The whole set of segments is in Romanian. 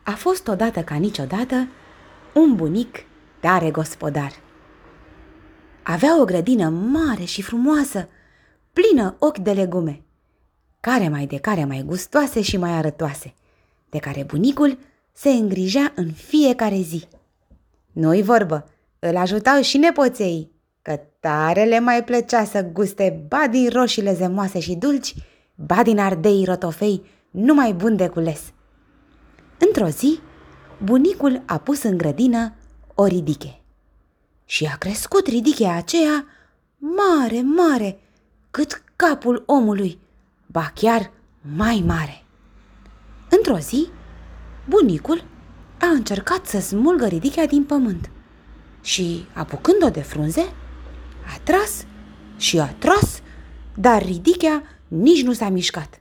A fost odată ca niciodată un bunic tare gospodar. Avea o grădină mare și frumoasă, plină ochi de legume, care mai gustoase și mai arătoase, de care bunicul se îngrijea în fiecare zi. Nu-i vorbă, îl ajutau și nepoței, că tare le mai plăcea să guste ba din roșiile zemoase și dulci, ba din ardeii rotofei numai bun de cules. Într-o zi, bunicul a pus în grădină o ridiche și a crescut ridichea aceea mare, mare, cât capul omului, ba chiar mai mare. Într-o zi, bunicul a încercat să smulgă ridichea din pământ și, apucând-o de frunze, a tras și a tras, dar ridichea nici nu s-a mișcat.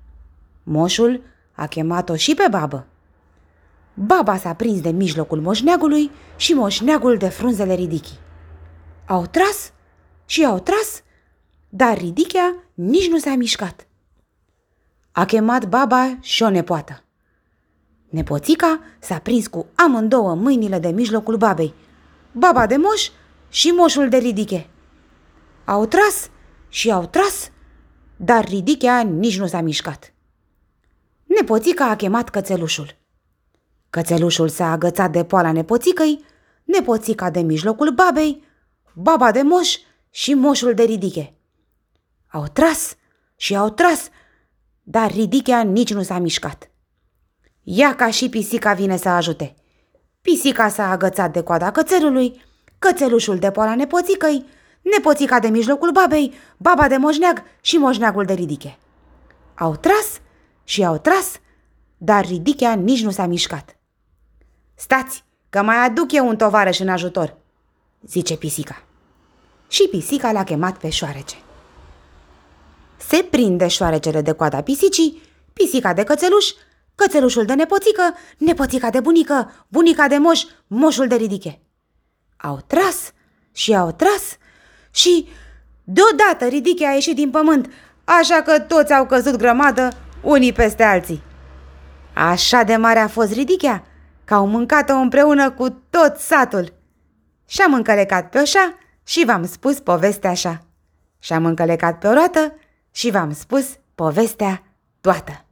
Moșul a chemat-o și pe babă. Baba s-a prins de mijlocul moșneagului și moșneagul de frunzele ridichii. Au tras și au tras, dar ridichea nici nu s-a mișcat. A chemat baba și o nepoată. Nepoțica s-a prins cu amândouă mâinile de mijlocul babei, baba de moș și moșul de ridiche. Au tras și au tras, dar ridichea nici nu s-a mișcat. Nepoțica a chemat cățelușul. Cățelușul s-a agățat de poala nepoțicăi, nepoțica de mijlocul babei, baba de moș și moșul de ridiche. Au tras și au tras, dar ridichea nici nu s-a mișcat. Ia ca și pisica vine să ajute. Pisica s-a agățat de coada cățelului, cățelușul de poala nepoțicăi, nepoțica de mijlocul babei, baba de moșneag și moșneagul de ridiche. Au tras și au tras, dar ridichea nici nu s-a mișcat. Stați, că mai aduc eu un tovarăș în ajutor, zice pisica. Și pisica l-a chemat pe șoarece. Se prinde șoarecele de coada pisicii, pisica de cățeluș, cățelușul de nepoțică, nepoțica de bunică, bunica de moș, moșul de ridiche. Au tras și au tras și deodată ridichea a ieșit din pământ, așa că toți au căzut grămadă, unii peste alții. Așa de mare a fost ridichea că au mâncat-o împreună cu tot satul. Și-am încălecat pe oșa și v-am spus povestea așa. Și-am încălecat pe o roată și v-am spus povestea toată.